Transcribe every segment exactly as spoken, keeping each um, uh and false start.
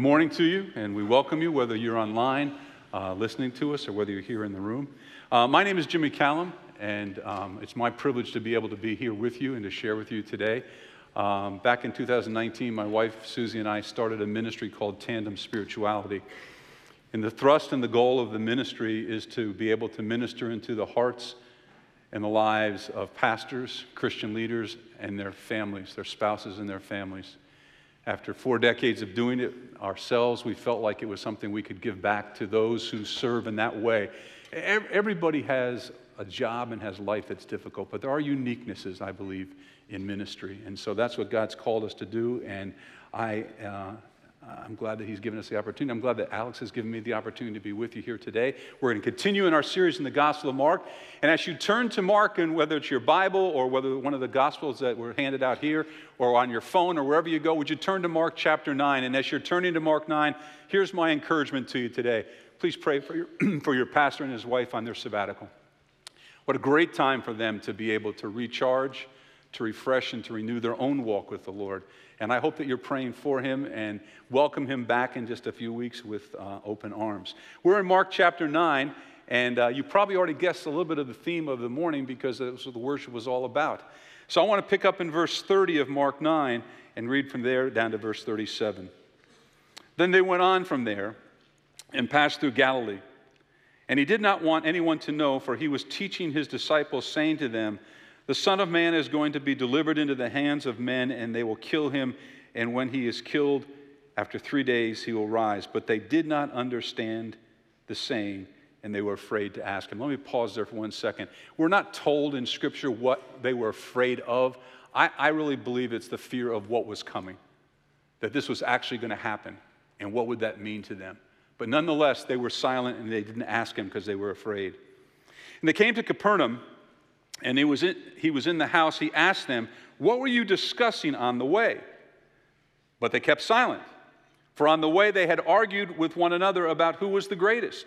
Good morning to you, and we welcome you, whether you're online uh, listening to us or whether you're here in the room. Uh, my name is Jimmy Callum, and um, it's my privilege to be able to be here with you and to share with you today. Um, back in two thousand nineteen, my wife Susie and I started a ministry called Tandem Spirituality. And the thrust and the goal of the ministry is to be able to minister into the hearts and the lives of pastors, Christian leaders, and their families, their spouses and their families. After four decades of doing it ourselves, we felt like it was something we could give back to those who serve in that way. Everybody has a job and has life that's difficult, but there are uniquenesses, I believe, in ministry. And so that's what God's called us to do, and I, uh, I'm glad that he's given us the opportunity. I'm glad that Alex has given me the opportunity to be with you here today. We're going to continue in our series in the Gospel of Mark. And as you turn to Mark, and whether it's your Bible or whether one of the Gospels that were handed out here or on your phone or wherever you go, would you turn to Mark chapter nine? And as you're turning to Mark nine, here's my encouragement to you today. Please pray for your, for your pastor and his wife on their sabbatical. What a great time for them to be able to recharge, to refresh, and to renew their own walk with the Lord. And I hope that you're praying for him and welcome him back in just a few weeks with uh, open arms. We're in Mark chapter nine, and uh, you probably already guessed a little bit of the theme of the morning because that's what the worship was all about. So I want to pick up in verse thirty of Mark nine and read from there down to verse thirty-seven. Then they went on from there and passed through Galilee. And he did not want anyone to know, for he was teaching his disciples, saying to them, "The Son of Man is going to be delivered into the hands of men, and they will kill him, and when he is killed, after three days he will rise." But they did not understand the saying, and they were afraid to ask him. Let me pause there for one second. We're not told in Scripture what they were afraid of. I, I really believe it's the fear of what was coming, that this was actually going to happen, and what would that mean to them. But nonetheless, they were silent, and they didn't ask him because they were afraid. And they came to Capernaum, and he was, in, he was in the house. He asked them, "What were you discussing on the way?" But they kept silent, for on the way they had argued with one another about who was the greatest.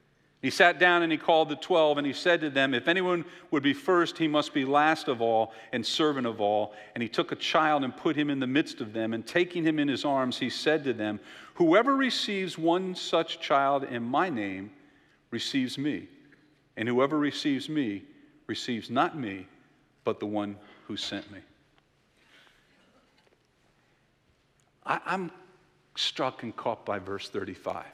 He sat down and he called the twelve, and he said to them, "If anyone would be first, he must be last of all and servant of all." And he took a child and put him in the midst of them, and taking him in his arms, he said to them, "Whoever receives one such child in my name receives me, and whoever receives me receives not me, but the one who sent me." I, I'm struck and caught by verse thirty-five.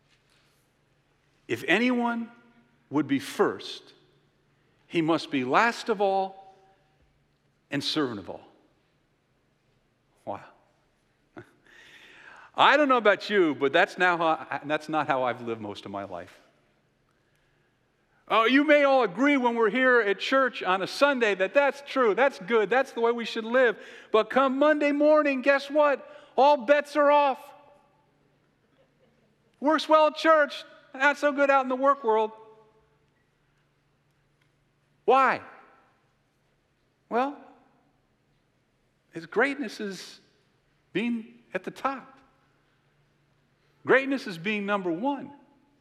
If anyone would be first, he must be last of all and servant of all. Wow. I don't know about you, but that's, now how I, that's not how I've lived most of my life. Oh, you may all agree when we're here at church on a Sunday that that's true, that's good, that's the way we should live. But come Monday morning, guess what? All bets are off. Works well at church, not so good out in the work world. Why? Well, his greatness is being at the top. Greatness is being number one.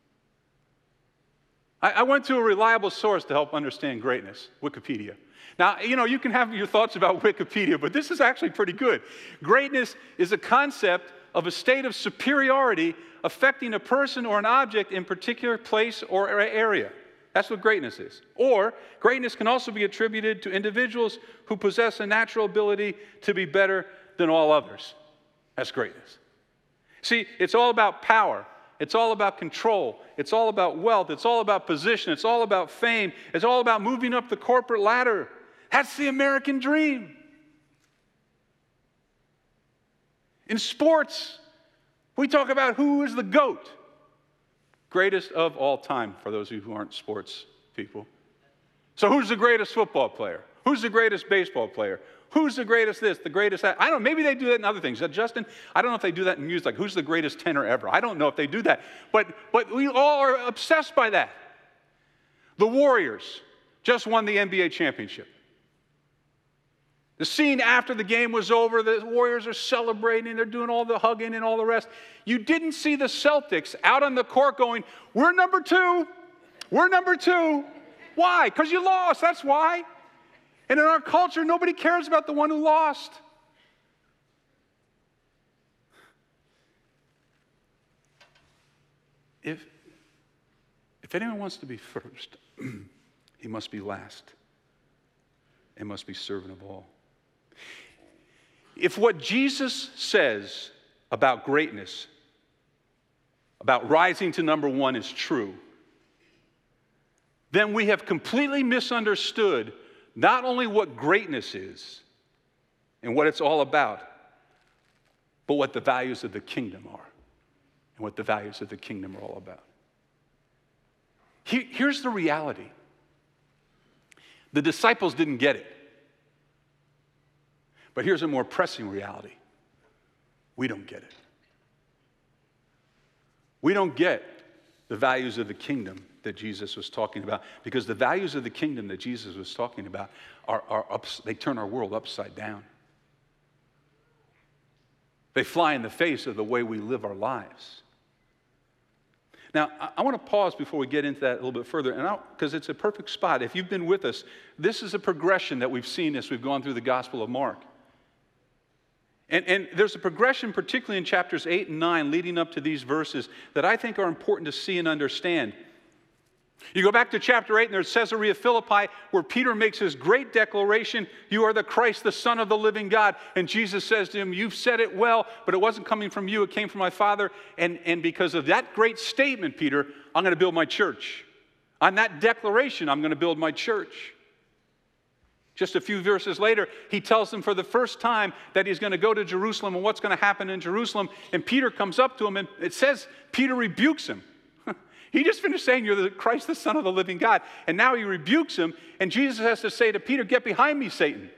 I went to a reliable source to help understand greatness, Wikipedia. Now, you know, you can have your thoughts about Wikipedia, but this is actually pretty good. Greatness is a concept of a state of superiority affecting a person or an object in a particular place or area. That's what greatness is. Or, greatness can also be attributed to individuals who possess a natural ability to be better than all others. That's greatness. See, it's all about power. It's all about control. It's all about wealth. It's all about position. It's all about fame. It's all about moving up the corporate ladder. That's the American dream. In sports, we talk about who is the GOAT. Greatest of all time, for those of you who aren't sports people. So who's the greatest football player? Who's the greatest baseball player? Who's the greatest this, the greatest that? I don't know, maybe they do that in other things. Justin, I don't know if they do that in music, like who's the greatest tenor ever? I don't know if they do that. But, but we all are obsessed by that. The Warriors just won the N B A championship. The scene after the game was over, the Warriors are celebrating, they're doing all the hugging and all the rest. You didn't see the Celtics out on the court going, "We're number two, we're number two." Why? Because you lost, that's why. And in our culture, nobody cares about the one who lost. if, if anyone wants to be first, he must be last and must be servant of all. If what Jesus says about greatness, about rising to number one is true, then we have completely misunderstood not only what greatness is and what it's all about, but what the values of the kingdom are and what the values of the kingdom are all about. Here's the reality. The disciples didn't get it. But here's a more pressing reality. We don't get it. We don't get the values of the kingdom that Jesus was talking about, because the values of the kingdom that Jesus was talking about are, are ups, they turn our world upside down. They fly in the face of the way we live our lives. Now, I, I want to pause before we get into that a little bit further, and because it's a perfect spot. If you've been with us, this is a progression that we've seen as we've gone through the Gospel of Mark. And, and there's a progression, particularly in chapters eight and nine, leading up to these verses, that I think are important to see and understand. You go back to chapter eight, and there's Caesarea Philippi, where Peter makes his great declaration, "You are the Christ, the Son of the living God." And Jesus says to him, "You've said it well, but it wasn't coming from you, it came from my Father. And, and because of that great statement, Peter, I'm going to build my church. On that declaration, I'm going to build my church." Just a few verses later, he tells them for the first time that he's going to go to Jerusalem and what's going to happen in Jerusalem. And Peter comes up to him, and it says Peter rebukes him. He just finished saying, "You're the Christ, the Son of the living God." And now he rebukes him, and Jesus has to say to Peter, "Get behind me, Satan."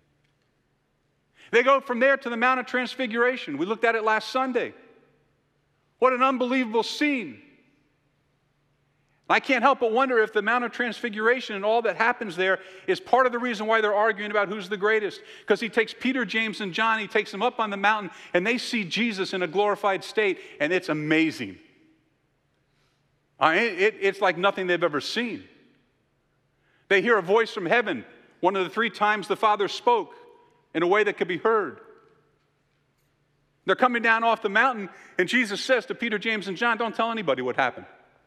They go from there to the Mount of Transfiguration. We looked at it last Sunday. What an unbelievable scene. I can't help but wonder if the Mount of Transfiguration and all that happens there is part of the reason why they're arguing about who's the greatest. Because he takes Peter, James, and John, he takes them up on the mountain, and they see Jesus in a glorified state, and it's amazing. I mean, it, it's like nothing they've ever seen. They hear a voice from heaven, one of the three times the Father spoke in a way that could be heard. They're coming down off the mountain, and Jesus says to Peter, James, and John, "Don't tell anybody what happened."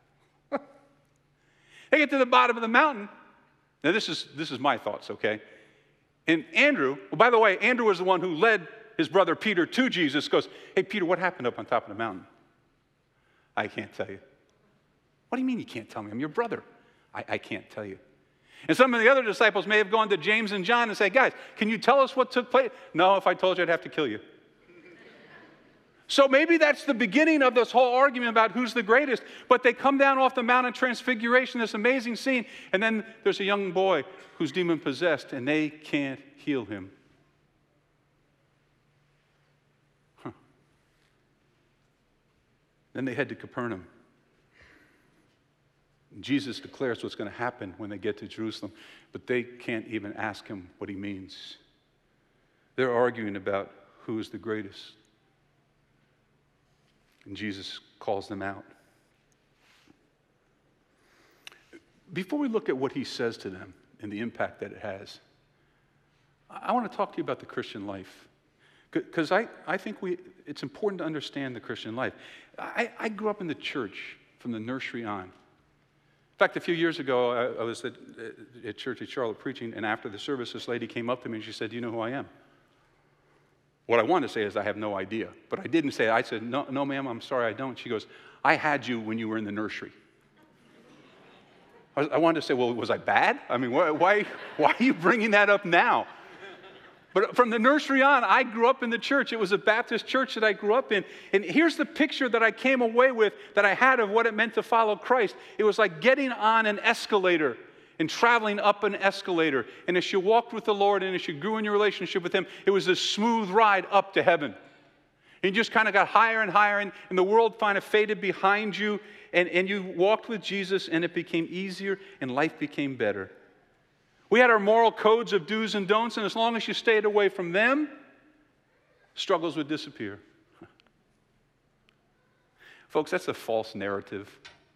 They get to the bottom of the mountain. Now, this is, this is my thoughts, okay? And Andrew, well, by the way, Andrew was the one who led his brother Peter to Jesus, goes, "Hey, Peter, what happened up on top of the mountain?" "I can't tell you." "What do you mean you can't tell me? I'm your brother." I, I can't tell you. And some of the other disciples may have gone to James and John and said, "Guys, can you tell us what took place?" "No, if I told you, I'd have to kill you." So maybe that's the beginning of this whole argument about who's the greatest. But they come down off the Mount of Transfiguration, this amazing scene, and then there's a young boy who's demon-possessed, and they can't heal him. Huh. Then they head to Capernaum. Jesus declares what's going to happen when they get to Jerusalem, but they can't even ask him what he means. They're arguing about who is the greatest. And Jesus calls them out. Before we look at what he says to them and the impact that it has, I want to talk to you about the Christian life. Because I, I think we, it's important to understand the Christian life. I, I grew up in the church from the nursery on. In fact, a few years ago, I, I was at, at church at Charlotte preaching, and after the service, this lady came up to me and she said, "Do you know who I am?" What I wanted to say is, "I have no idea." But I didn't say it. I said, no, no, ma'am, I'm sorry, I don't. She goes, "I had you when you were in the nursery." I, was, I wanted to say, well, was I bad? I mean, why, why, why are you bringing that up now? But from the nursery on, I grew up in the church. It was a Baptist church that I grew up in. And here's the picture that I came away with that I had of what it meant to follow Christ. It was like getting on an escalator and traveling up an escalator. And as you walked with the Lord and as you grew in your relationship with him, it was a smooth ride up to heaven. And you just kind of got higher and higher, and, and the world kind of faded behind you, and, and you walked with Jesus, and it became easier, and life became better. We had our moral codes of do's and don'ts, and as long as you stayed away from them, struggles would disappear. Folks, that's a false narrative.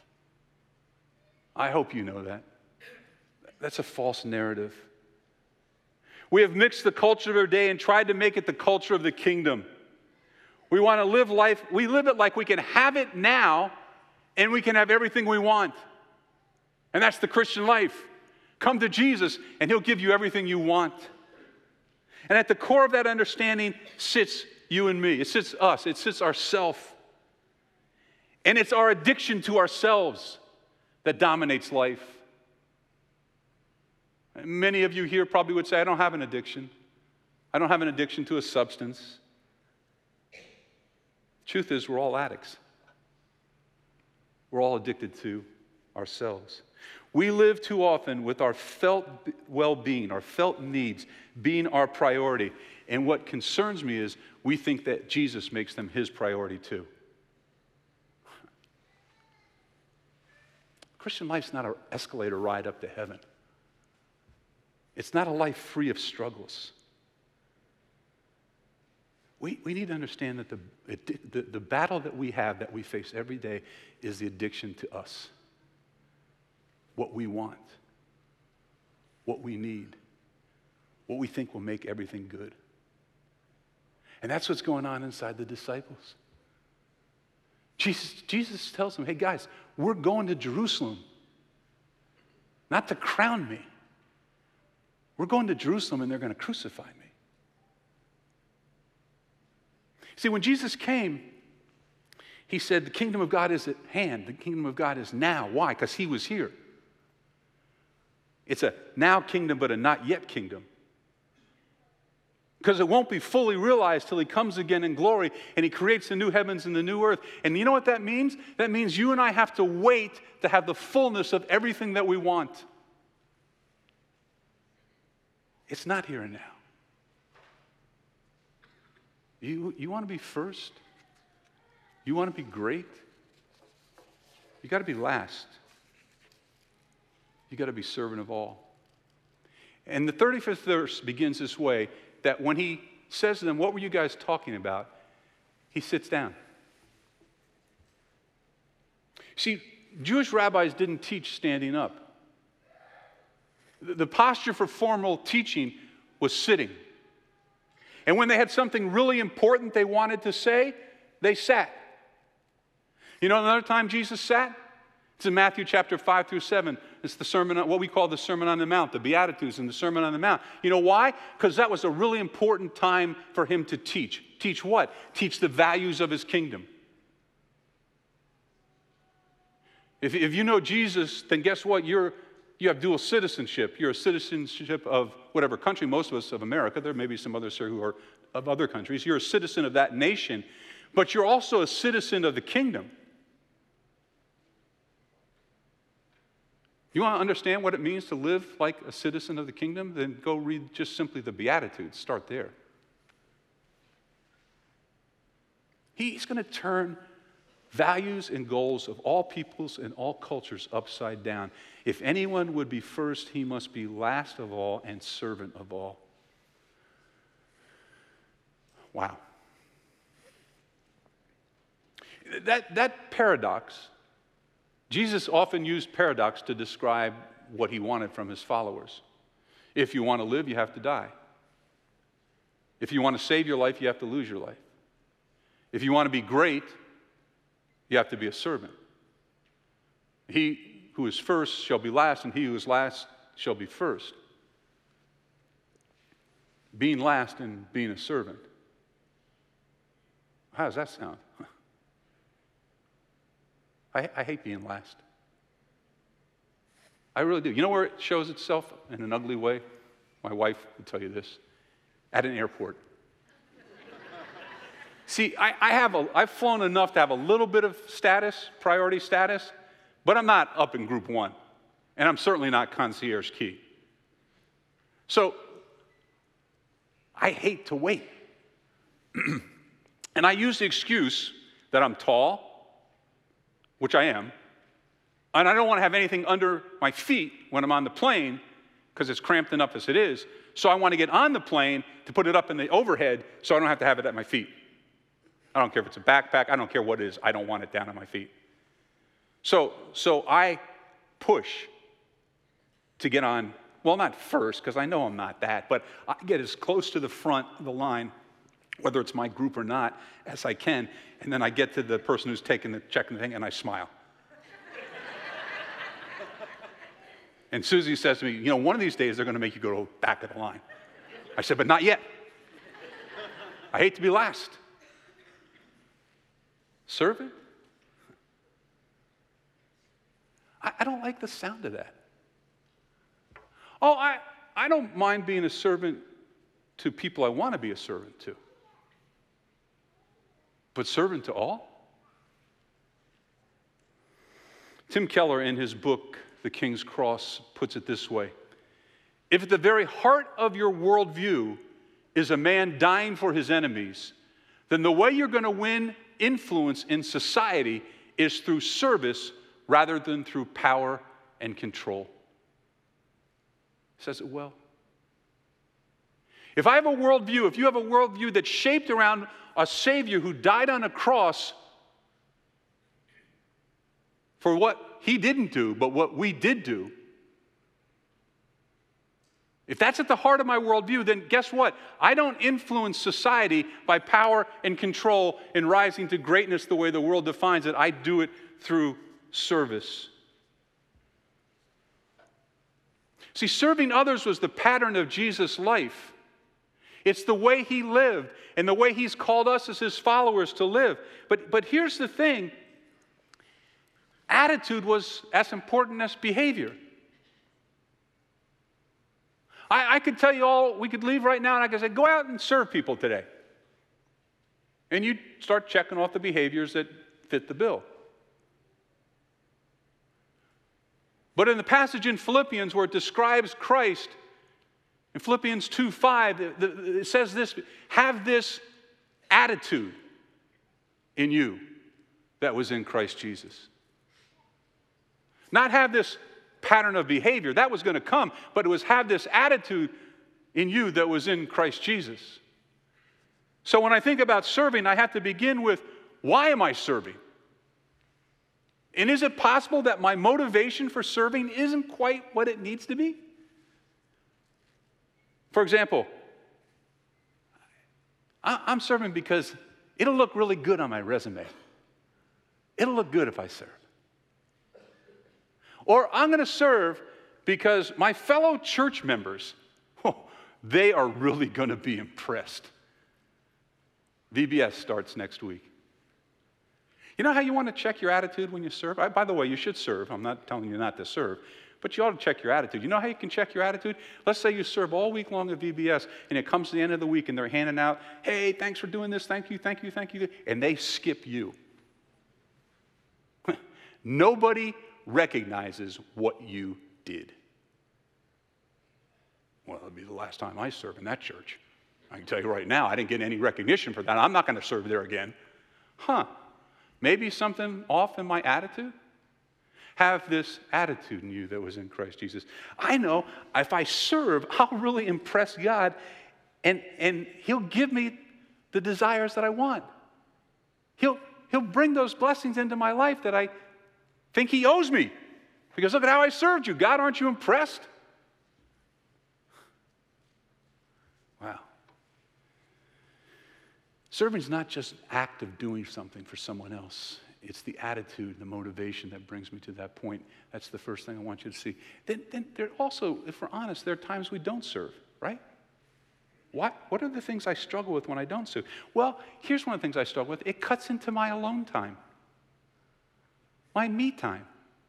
I hope you know that. That's a false narrative. We have mixed the culture of our day and tried to make it the culture of the kingdom. We want to live life, we live it like we can have it now and we can have everything we want. And that's the Christian life. Come to Jesus, and he'll give you everything you want. And at the core of that understanding sits you and me. It sits us. It sits ourself. And it's our addiction to ourselves that dominates life. Many of you here probably would say, I don't have an addiction. I don't have an addiction to a substance. Truth is, we're all addicts. We're all addicted to ourselves. We live too often with our felt well-being, our felt needs being our priority. And what concerns me is we think that Jesus makes them his priority too. Christian life's not an escalator ride up to heaven. It's not a life free of struggles. We, we need to understand that the, the, the battle that we have, that we face every day, is the addiction to us. What we want, what we need, what we think will make everything good. And that's what's going on inside the disciples. Jesus, Jesus tells them, hey guys, we're going to Jerusalem, not to crown me. We're going to Jerusalem and they're going to crucify me. See, when Jesus came, he said, the kingdom of God is at hand. The kingdom of God is now. Why? Because he was here. It's a now kingdom, but a not yet kingdom. Because it won't be fully realized till he comes again in glory and he creates the new heavens and the new earth. And you know what that means? That means you and I have to wait to have the fullness of everything that we want. It's not here and now. You, you want to be first? You want to be great? You got to be last. You got to be servant of all. And the thirty-fifth verse begins this way, that when he says to them, what were you guys talking about? He sits down. See, Jewish rabbis didn't teach standing up. The posture for formal teaching was sitting. And when they had something really important they wanted to say, they sat. You know another time Jesus sat? It's in Matthew chapter five through seven. It's the sermon, what we call the Sermon on the Mount, the Beatitudes and the Sermon on the Mount. You know why? Because that was a really important time for him to teach. Teach what? Teach the values of his kingdom. If, if you know Jesus, then guess what? You're, you have dual citizenship. You're a citizenship of whatever country, most of us of America. There may be some others here who are of other countries. You're a citizen of that nation, but you're also a citizen of the kingdom. You want to understand what it means to live like a citizen of the kingdom? Then go read just simply the Beatitudes. Start there. He's going to turn values and goals of all peoples and all cultures upside down. If anyone would be first, he must be last of all and servant of all. Wow. That, that paradox, Jesus often used paradox to describe what he wanted from his followers. If you want to live, you have to die. If you want to save your life, you have to lose your life. If you want to be great, you have to be a servant. He who is first shall be last, and he who is last shall be first. Being last and being a servant. How does that sound? I, I hate being last. I really do. You know where it shows itself in an ugly way? My wife will tell you this. At an airport. See, I, I have a, I've flown enough to have a little bit of status, priority status, but I'm not up in group one. And I'm certainly not concierge key. So, I hate to wait. And I use the excuse that I'm tall, which I am, and I don't want to have anything under my feet when I'm on the plane because it's cramped enough as it is. So I want to get on the plane to put it up in the overhead so I don't have to have it at my feet. I don't care if it's a backpack. I don't care what it is. I don't want it down at my feet. So, so I push to get on, well, not first, because I know I'm not that, but I get as close to the front of the line, whether it's my group or not, as I can, and then I get to the person who's taking the checking the thing, and I smile. And Susie says to me, you know, one of these days they're going to make you go to the back of the line. I said, but not yet. I hate to be last. Servant? I, I don't like the sound of that. Oh, I, I don't mind being a servant to people I want to be a servant to. But servant to all? Tim Keller, in his book, The King's Cross, puts it this way. If at the very heart of your worldview is a man dying for his enemies, then the way you're going to win influence in society is through service rather than through power and control. He says it well. If I have a worldview, if you have a worldview that's shaped around a Savior who died on a cross for what he didn't do, but what we did do, if that's at the heart of my worldview, then guess what? I don't influence society by power and control and rising to greatness the way the world defines it. I do it through service. See, serving others was the pattern of Jesus' life. It's the way he lived and the way he's called us as his followers to live. But, but here's the thing. Attitude was as important as behavior. I, I could tell you all, we could leave right now and I could say, go out and serve people today. And you'd start checking off the behaviors that fit the bill. But in the passage in Philippians where it describes Christ, in Philippians two five, it says this, have this attitude in you that was in Christ Jesus. Not have this pattern of behavior, that was going to come, but it was have this attitude in you that was in Christ Jesus. So when I think about serving, I have to begin with, why am I serving? And is it possible that my motivation for serving isn't quite what it needs to be? For example, I'm serving because it'll look really good on my resume. It'll look good if I serve. Or I'm going to serve because my fellow church members, oh, they are really going to be impressed. V B S starts next week. You know how you want to check your attitude when you serve? I, by the way, you should serve. I'm not telling you not to serve. But you ought to check your attitude. You know how you can check your attitude? Let's say you serve all week long at V B S, and it comes to the end of the week, and they're handing out, hey, thanks for doing this, thank you, thank you, thank you, and they skip you. Nobody recognizes what you did. Well, it'll be the last time I serve in that church. I can tell you right now, I didn't get any recognition for that. I'm not going to serve there again. Huh. Maybe something off in my attitude? Have this attitude in you that was in Christ Jesus. I know if I serve, I'll really impress God, and, and he'll give me the desires that I want. He'll, he'll bring those blessings into my life that I think he owes me. Because look at how I served you. God, aren't you impressed? Wow. Serving is not just an act of doing something for someone else. It's the attitude, the motivation that brings me to that point. That's the first thing I want you to see. Then, then there also, if we're honest, there are times we don't serve, right? What, what are the things I struggle with when I don't serve? Well, here's one of the things I struggle with. It cuts into my alone time. My me time.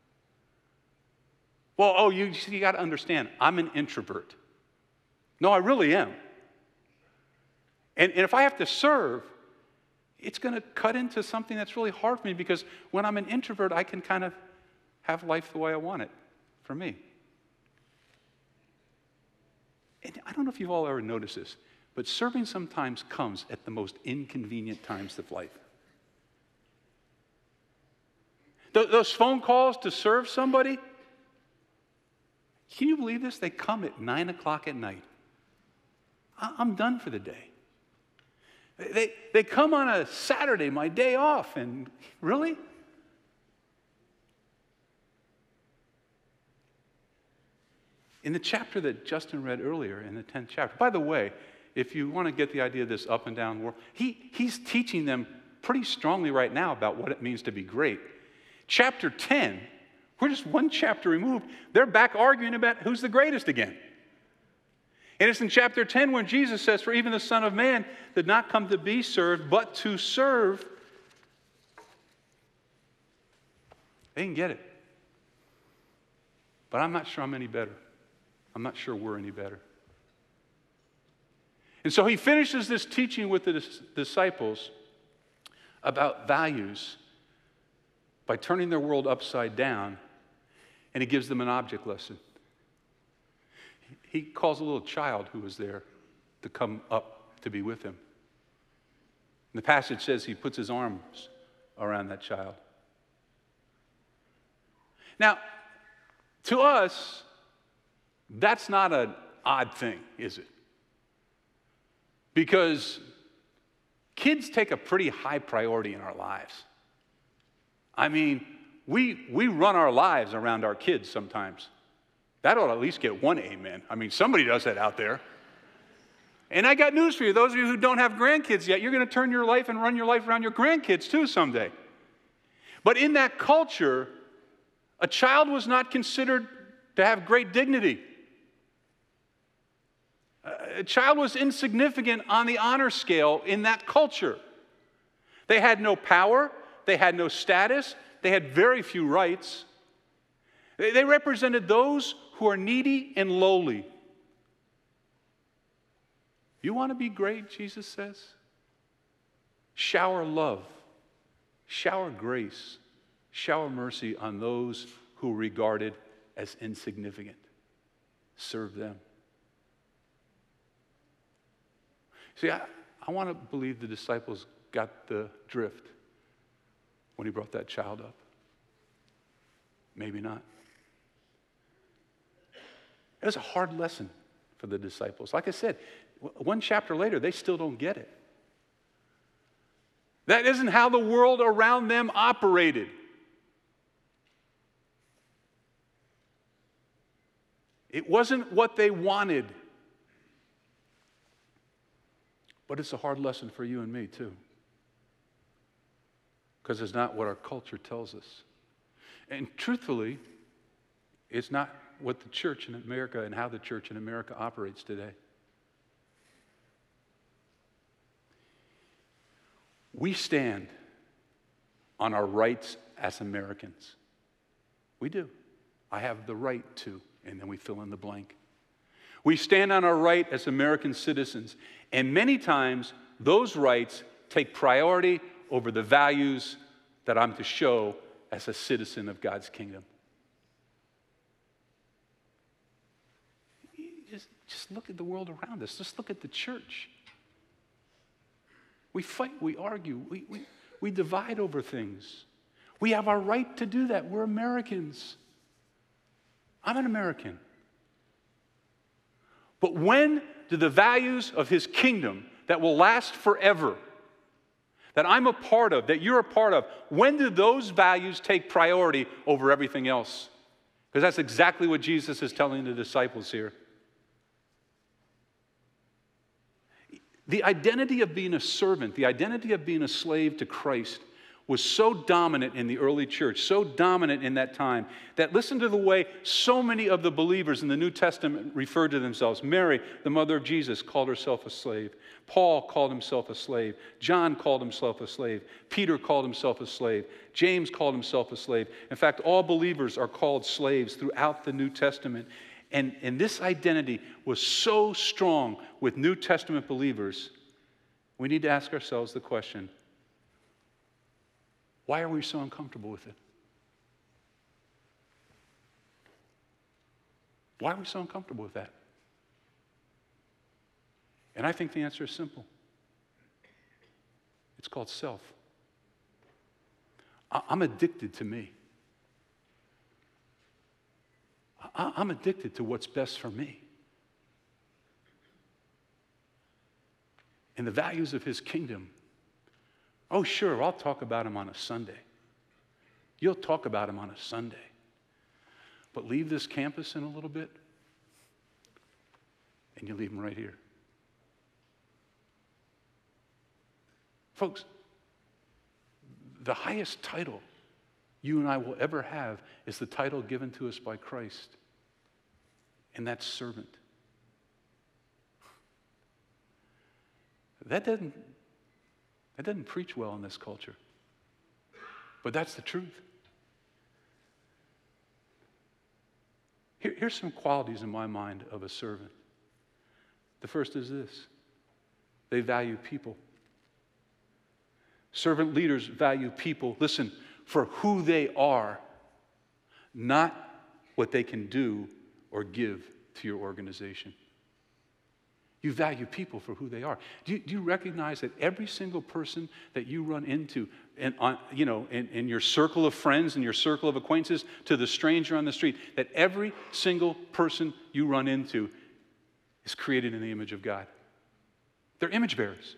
Well, oh, you, you got to understand, I'm an introvert. No, I really am. And, and if I have to serve, it's going to cut into something that's really hard for me because when I'm an introvert, I can kind of have life the way I want it for me. And I don't know if you've all ever noticed this, but serving sometimes comes at the most inconvenient times of life. Th- those phone calls to serve somebody, can you believe this? They come at nine o'clock at night. I- I'm done for the day. They, they come on a Saturday, my day off, and really? In the chapter that Justin read earlier, in the tenth chapter, by the way, if you want to get the idea of this up and down world, he, he's teaching them pretty strongly right now about what it means to be great. Chapter ten We're just one chapter removed. They're back arguing about who's the greatest again. And it's in chapter ten when Jesus says, for even the Son of Man did not come to be served, but to serve. They didn't get it. But I'm not sure I'm any better. I'm not sure we're any better. And so he finishes this teaching with the dis- disciples about values by turning their world upside down, and he gives them an object lesson. He calls a little child who was there to come up to be with him. And the passage says he puts his arms around that child. Now, to us, that's not an odd thing, is it? Because kids take a pretty high priority in our lives. I mean, we, we run our lives around our kids sometimes. That ought to at least get one amen. I mean, somebody does that out there. And I got news for you. Those of you who don't have grandkids yet, you're going to turn your life and run your life around your grandkids too someday. But in that culture, a child was not considered to have great dignity. A child was insignificant on the honor scale in that culture. They had no power. They had no status. They had very few rights. They represented those who are needy and lowly. You want to be great, Jesus says? Shower love, shower grace, shower mercy on those who are regarded as insignificant. Serve them. See, I, I want to believe the disciples got the drift when he brought that child up. Maybe not. It was a hard lesson for the disciples. Like I said, one chapter later, they still don't get it. That isn't how the world around them operated. It wasn't what they wanted. But it's a hard lesson for you and me, too. Because it's not what our culture tells us. And truthfully, it's not what the church in America and how the church in America operates today. We stand on our rights as Americans. We do. I have the right to, and then we fill in the blank. We stand on our right as American citizens, and many times those rights take priority over the values that I'm to show as a citizen of God's kingdom. Just, just look at the world around us. Just look at the church. We fight, we argue, we, we, we divide over things. We have our right to do that. We're Americans. I'm an American. But when do the values of his kingdom that will last forever, that I'm a part of, that you're a part of, when do those values take priority over everything else? Because that's exactly what Jesus is telling the disciples here. The identity of being a servant, the identity of being a slave to Christ was so dominant in the early church, so dominant in that time, that listen to the way so many of the believers in the New Testament referred to themselves. Mary, the mother of Jesus, called herself a slave. Paul called himself a slave. John called himself a slave. Peter called himself a slave. James called himself a slave. In fact, all believers are called slaves throughout the New Testament. And, and this identity was so strong with New Testament believers, we need to ask ourselves the question, why are we so uncomfortable with it? Why are we so uncomfortable with that? And I think the answer is simple. It's called self. I'm addicted to me. I'm addicted to what's best for me. And the values of his kingdom, oh, sure, I'll talk about him on a Sunday. You'll talk about him on a Sunday. But leave this campus in a little bit, and you leave him right here. Folks, the highest title you and I will ever have is the title given to us by Christ, and that's servant. That doesn't, that doesn't preach well in this culture, but that's the truth. Here, here's some qualities in my mind of a servant. The first is this: they value people. Servant leaders value people, listen, for who they are, not what they can do or give to your organization. You value people for who they are. Do you, do you recognize that every single person that you run into, and on, you know, in, in your circle of friends and your circle of acquaintances, to the stranger on the street, that every single person you run into is created in the image of God? They're image bearers.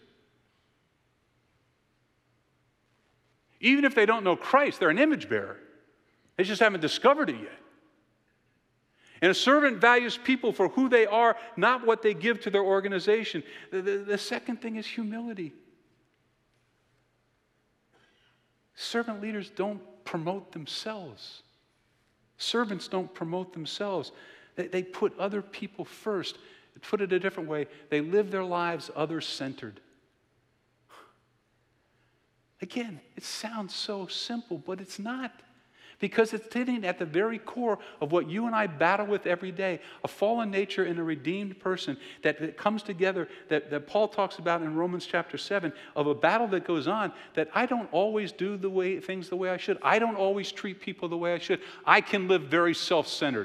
Even if they don't know Christ, they're an image bearer. They just haven't discovered it yet. And a servant values people for who they are, not what they give to their organization. The, the, the second thing is humility. Servant leaders don't promote themselves. Servants don't promote themselves. They, they put other people first. To put it a different way, they live their lives other-centered. Again, it sounds so simple, but it's not. Because it's sitting at the very core of what you and I battle with every day, a fallen nature in a redeemed person that, that comes together, that, that Paul talks about in Romans chapter seven, of a battle that goes on, that I don't always do the way things the way I should. I don't always treat people the way I should. I can live very self-centered,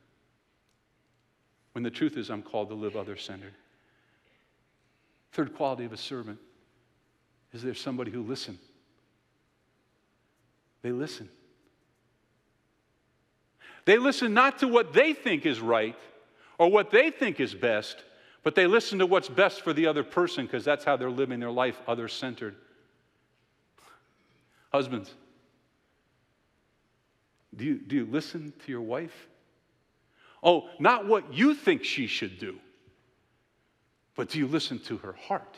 when the truth is I'm called to live other-centered. Third quality of a servant is there's somebody who listens. They listen. They listen not to what they think is right or what they think is best, but they listen to what's best for the other person, because that's how they're living their life, other-centered. Husbands, do you, do you listen to your wife? Oh, not what you think she should do, but do you listen to her heart?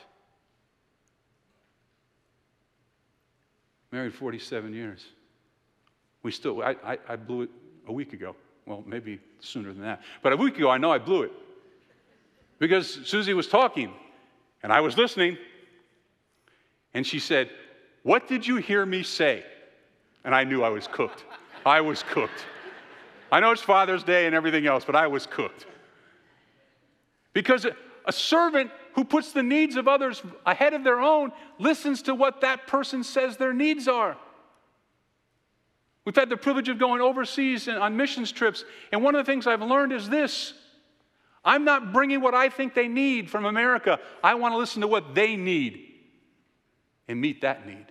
Married forty-seven years. We still, I, I, I blew it a week ago. Well, maybe sooner than that. But a week ago, I know I blew it. Because Susie was talking, and I was listening, and she said, "What did you hear me say?" And I knew I was cooked. I was cooked. I know it's Father's Day and everything else, but I was cooked. Because a servant who puts the needs of others ahead of their own listens to what that person says their needs are. We've had the privilege of going overseas and on missions trips, and one of the things I've learned is this: I'm not bringing what I think they need from America. I want to listen to what they need and meet that need.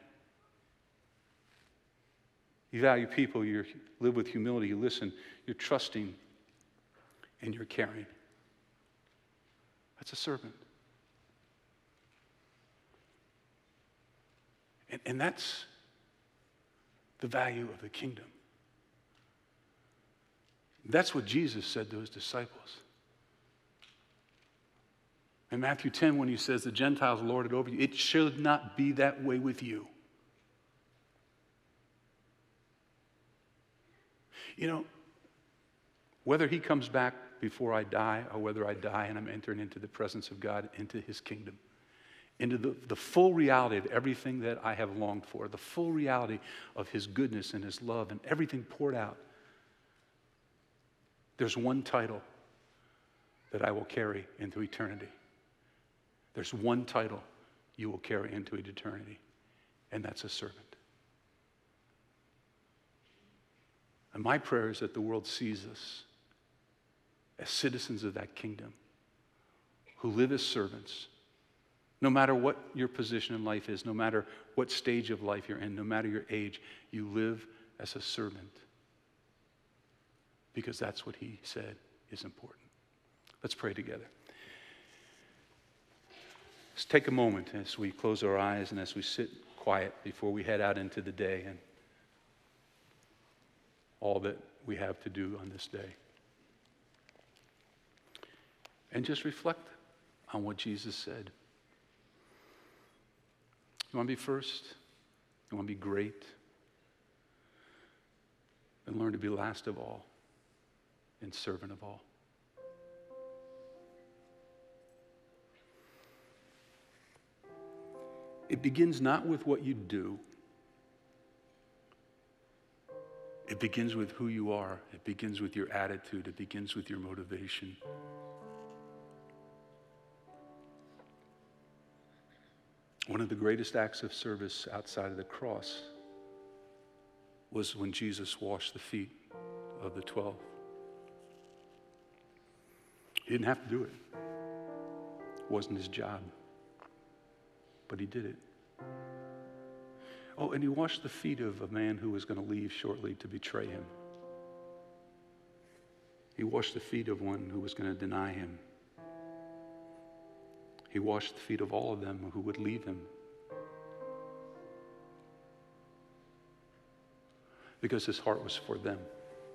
You value people, you live with humility, you listen, you're trusting, and you're caring. That's a servant. And, and that's the value of the kingdom. That's what Jesus said to his disciples. In Matthew ten, when he says the Gentiles lord it over you, it should not be that way with you. You know, whether he comes back before I die or whether I die and I'm entering into the presence of God, into his kingdom, into the, the full reality of everything that I have longed for, the full reality of his goodness and his love and everything poured out, there's one title that I will carry into eternity. There's one title you will carry into eternity, and that's a servant. And my prayer is that the world sees us as citizens of that kingdom who live as servants, no matter what your position in life is, no matter what stage of life you're in, no matter your age, you live as a servant, because that's what he said is important. Let's pray together. Let's take a moment as we close our eyes and as we sit quiet before we head out into the day and all that we have to do on this day. And just reflect on what Jesus said. You want to be first? You want to be great? and learn to be last of all and servant of all. It begins not with what you do. It begins with who you are. It begins with your attitude. It begins with your motivation. One of the greatest acts of service outside of the cross was when Jesus washed the feet of the twelve. He didn't have to do it. It wasn't his job. But he did it. Oh, and he washed the feet of a man who was going to leave shortly to betray him. He washed the feet of one who was going to deny him. He washed the feet of all of them who would leave him. Because his heart was for them.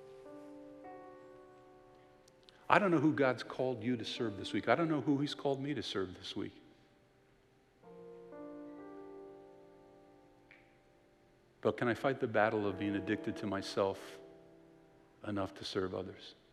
I don't know who God's called you to serve this week. I don't know who he's called me to serve this week. But can I fight the battle of being addicted to myself enough to serve others?